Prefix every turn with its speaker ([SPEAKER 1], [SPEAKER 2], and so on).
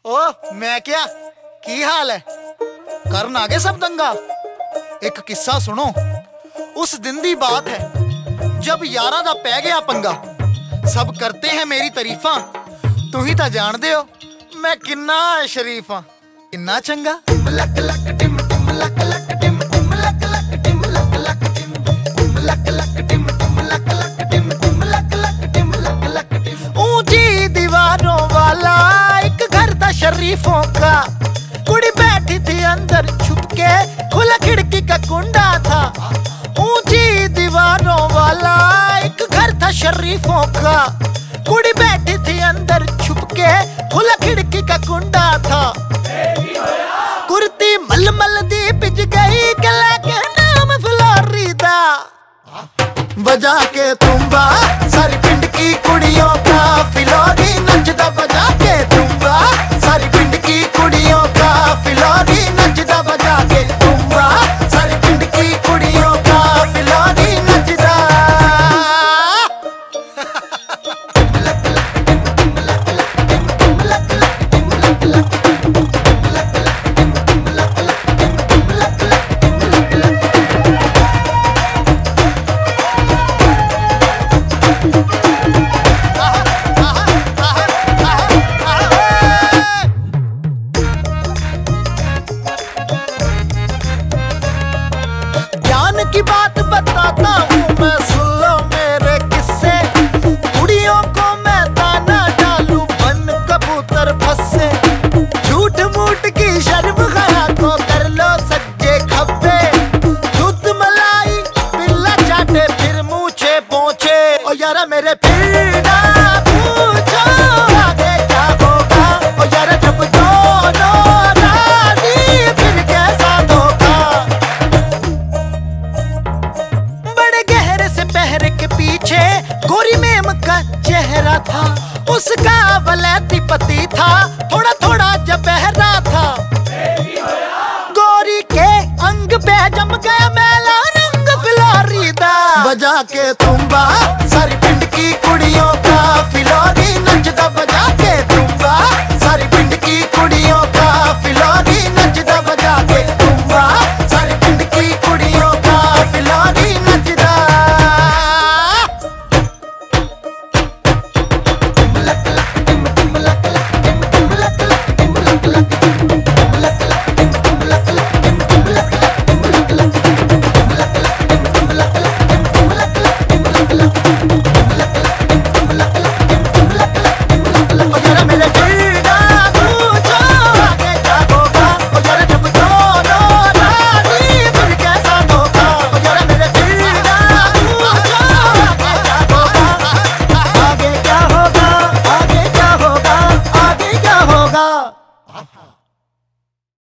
[SPEAKER 1] ओ मैं क्या की हाल है करन आ गए सब दंगा। एक किस्सा सुनो। उस दिन दी बात है जब यारा दा पै गया पंगा। सब करते हैं मेरी तारीफा, तू ही तो जानदे हो मैं किन्ना शरीफ हाँ, किन्ना चंगा। लक लक टिम टिम लक लक टिम टिम लक लक टिम लक लक टिम टिम लक लक टिम टिम लक लक टिम टिम लक लक टिम लक लक टिम। ऊंची दीवारों वाला एक घर था शरीफों का। कुड़ी बैठी थी अंदर छुप के, खुला खिड़की का कुंडा था। ऊंची दीवारों वाला एक घर था शरीफों का। कुड़ी बैठी थी अंदर छुप के, खुला खिड़की का कुंडा था। कुर्ती मलमल दी पिज गई, गला के नाम फ्लोरिदा। बजा के तुम्बा सारी पिंड की कुड़ियों का फिलौरी नचदा। बजा के तुम्बा सारी पिंड की कुड़ियों का फिलौरी नचदा। बजा के तुम्बा सारी पिंड की कुड़ियों का फिलौरी नचदा। की बात बताता हूँ मैं, सुन लो मेरे किस्से। कुड़ियों को मैं दाना डालूं बन कबूतर फंसे। झूठ मूठ की शर्म गया तो कर लो सज्जे खब्बे। दूध मलाई पिल्ला चाटे फिर मूछे पहुंचे। ओ यारा मेरे फिर ना पूछो आगे क्या होगा। ओ यारा जब दोनों राजी फिर कैसा धोखा। पहरे के पीछे गोरी मेम का चेहरा था। उसका वलैती पति था, थोड़ा थोड़ा जबहरा था। गोरी के अंग पे जम गया मैला रंग फिलोरिदा। बजा के तुम्बा सारी पिंड की कुड़ियों का फिलौरी नचदा। बजा के